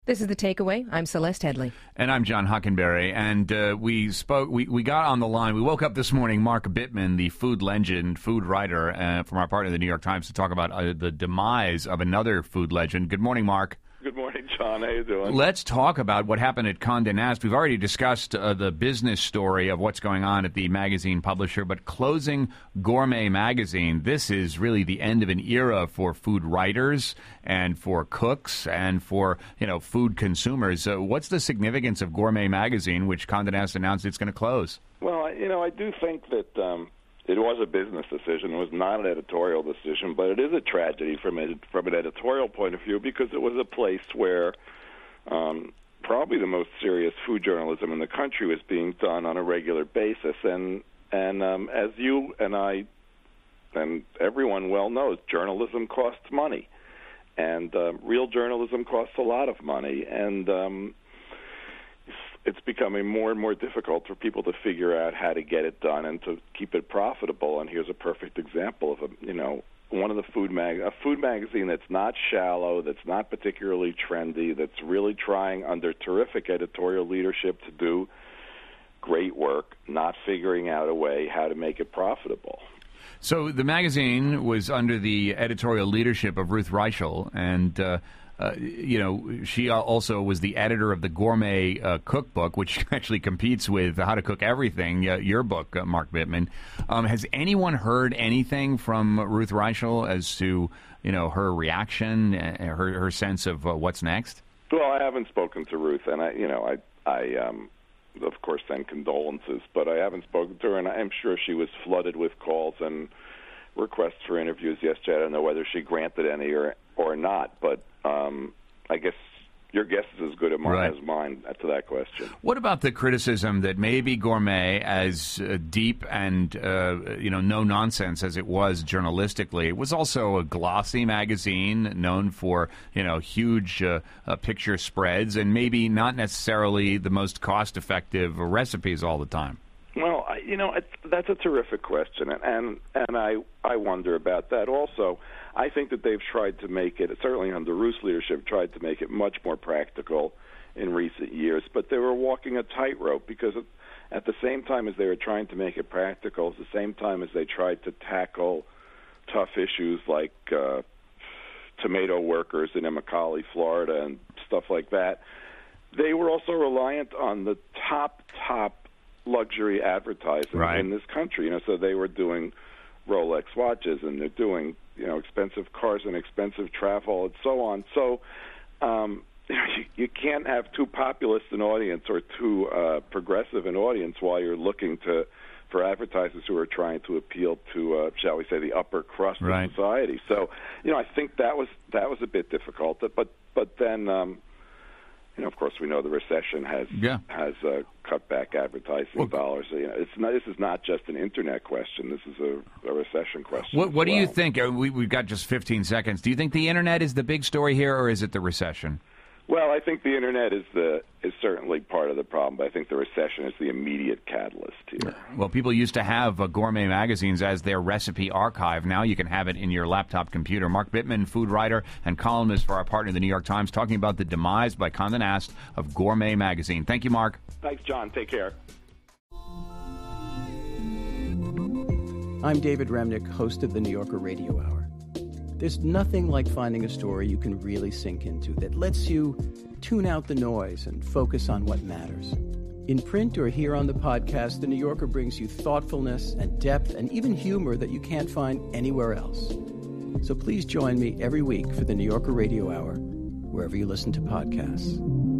This is The Takeaway. I'm Celeste Headley. And I'm John Hockenberry. And we got on the line. We woke up this morning, Mark Bittman, the food legend, food writer from our partner, the New York Times, to talk about the demise of another food legend. Good morning, Mark. Good morning, John. How you doing? Let's talk about what happened at Condé Nast. We've already discussed the business story of what's going on at the magazine publisher, but closing Gourmet magazine, this is really the end of an era for food writers and for cooks and for, food consumers. What's the significance of Gourmet magazine, which Condé Nast announced it's going to close? Well, I do think that it was a business decision. It was not an editorial decision, but it is a tragedy from an editorial point of view because it was a place where probably the most serious food journalism in the country was being done on a regular basis. And as you and I and everyone well knows, journalism costs money. And real journalism costs a lot of money. And it's becoming more and more difficult for people to figure out how to get it done and to keep it profitable. And here's a perfect example of one of the a food magazine that's not shallow, that's not particularly trendy, that's really trying under terrific editorial leadership to do great work, not figuring out a way how to make it profitable. So the magazine was under the editorial leadership of Ruth Reichel, and she also was the editor of the Gourmet cookbook, which actually competes with How to Cook Everything, your book, Mark Bittman. Has anyone heard anything from Ruth Reichel as to, her reaction, her sense of what's next? Well, I haven't spoken to Ruth, and I of course, send condolences, but I haven't spoken to her, and I'm sure she was flooded with calls and requests for interviews yesterday. I don't know whether she granted any or not, but I guess your guess is as good as mine to that question. What about the criticism that maybe Gourmet, as deep and no nonsense as it was journalistically, it was also a glossy magazine known for huge picture spreads and maybe not necessarily the most cost-effective recipes all the time? Well, that's a terrific question, and I wonder about that also. I think that they've tried to make it, certainly under Ruth's leadership, tried to make it much more practical in recent years, but they were walking a tightrope because at the same time as they were trying to make it practical, at the same time as they tried to tackle tough issues like tomato workers in Immokalee, Florida, and stuff like that, they were also reliant on the top luxury advertising in this country. So they were doing Rolex watches, and they're doing expensive cars and expensive travel and so on. So you can't have too populist an audience or too progressive an audience while you're looking for advertisers who are trying to appeal to, shall we say, the upper crust of society. So I think that was a bit difficult. But then. Of course, we know the recession has cut back advertising dollars. This is not just an internet question. This is a recession question. What do you think? We've got just 15 seconds. Do you think the internet is the big story here, or is it the recession? Well, I think the internet is certainly part of the problem, but I think the recession is the immediate catalyst here. Well, people used to have Gourmet magazines as their recipe archive. Now you can have it in your laptop computer. Mark Bittman, food writer and columnist for our partner, the New York Times, talking about the demise by Condé Nast of Gourmet magazine. Thank you, Mark. Thanks, John. Take care. I'm David Remnick, host of the New Yorker Radio Hour. There's nothing like finding a story you can really sink into that lets you tune out the noise and focus on what matters. In print or here on the podcast, The New Yorker brings you thoughtfulness and depth and even humor that you can't find anywhere else. So please join me every week for the New Yorker Radio Hour, wherever you listen to podcasts.